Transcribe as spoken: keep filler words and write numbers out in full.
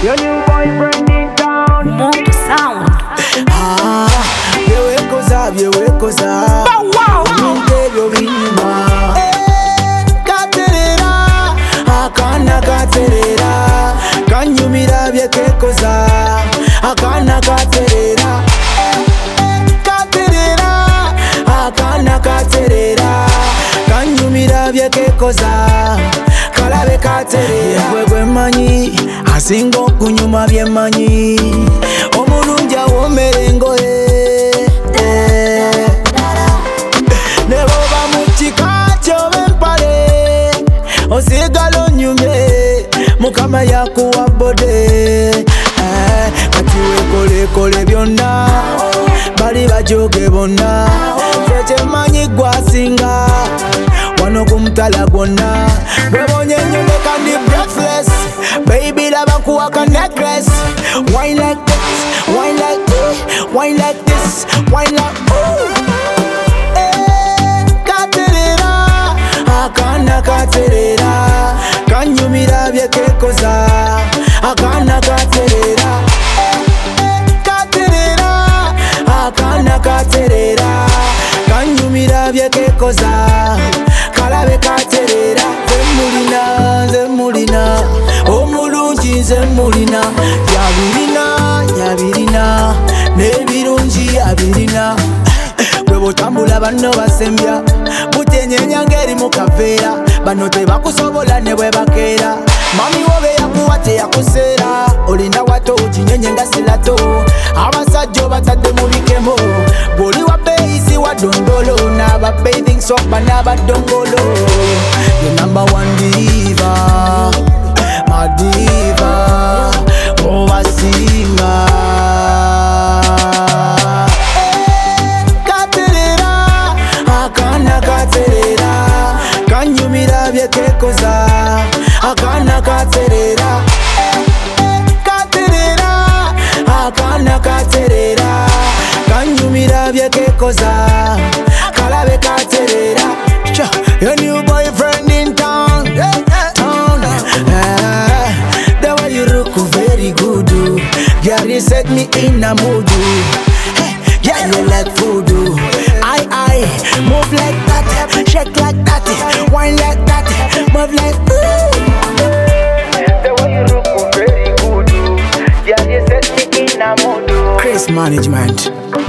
Your new boyfriend in town. Moto sound. Ah, yewe koza, yewe koza. Bow wow. Mungelo binyuma. Eh, katerera, akana katerera. Kanyumira byeke koza, akana katerera. Katerera, akana katerera. Kanyumira byeke koza, kalabe katerera. Yegwe manyi, asingo kunyuma bye manyi. Omulungi awoomera engoye. Ne bw'oba mu kika ky'oba empale, osigala onyumye, Mukama yakuwa bode. Kati weekolekole byonna, bali bajooge bonna. Ffe kyemanyi gwe asinga, wano ku mutala gwonna. Bw'ebonye ennyumbe kandi breathless, baby laba nkuwaka necklace. Wine like this, wine like this, wine like this, wine like ooh. Eh, katerera, akana katerera. Kanyumira byeke koza, akana katerera. Eh, katerera, akana katerera. Kanyumira byeke koza, kalabe katerera. Zemulina, zemulina, omulungi zemulina. Yabirina, yabirina, n'ebirungi abirina. Bwe botambula banno basembya, butenyenya ng'eri mu kaveera. Bano tebakusobola ne bwe bakeera. Mami wobe yakuwa teyakuseera, olinda wato kinyenye nga silato. Abasajja obatadde mu bikemo, bw'oli wa beyisi wa dondolo. N'aba bathing soap n'abadongolo. The number one diva, my diva, obasinga. Eh, katerera, akana katerera. Kanyumira byeke koza, akana katerera. Eh, katerera, akana katerera. Kanyumira byeke koza, kalabe katerera. Your new boyfriend in town, town. Eh, the way you look very good, girl, you set me in a mood. Hey, yeah, you like food. I, I, move like that, shake like that, wine like that, move like ooh. The way you look very good. Yeah, you set me in a mood. Chris Management.